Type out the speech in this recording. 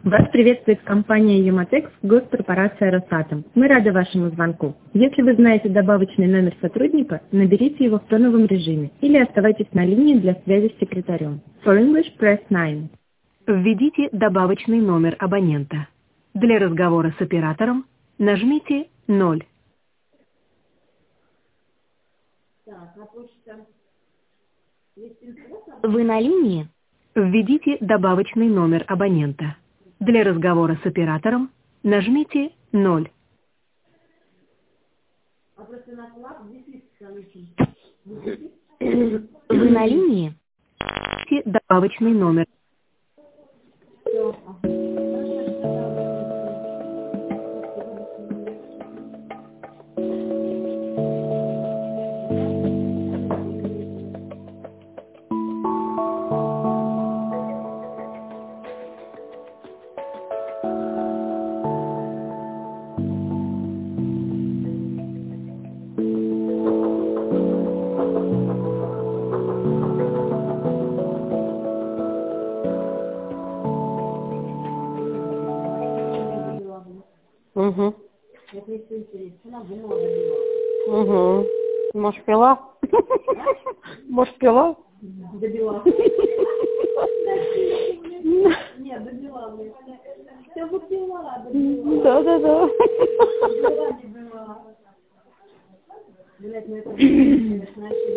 Вас приветствует компания «Юматекс», госкорпорация «Росатом». Мы рады вашему звонку. Если вы знаете добавочный номер сотрудника, наберите его в тоновом режиме или оставайтесь на линии для связи с секретарем. For English, press 9. Введите добавочный номер абонента. Для разговора с оператором нажмите 0. Вы на линии? Введите добавочный номер абонента. Для разговора с оператором нажмите 0. Вы на линии? Введите добавочный номер. Угу. Угу. Может, пила? Может, пила? Добила. Нет, добила. Все выпила, добила. Да. Добила, не была. Блять, ну это, конечно,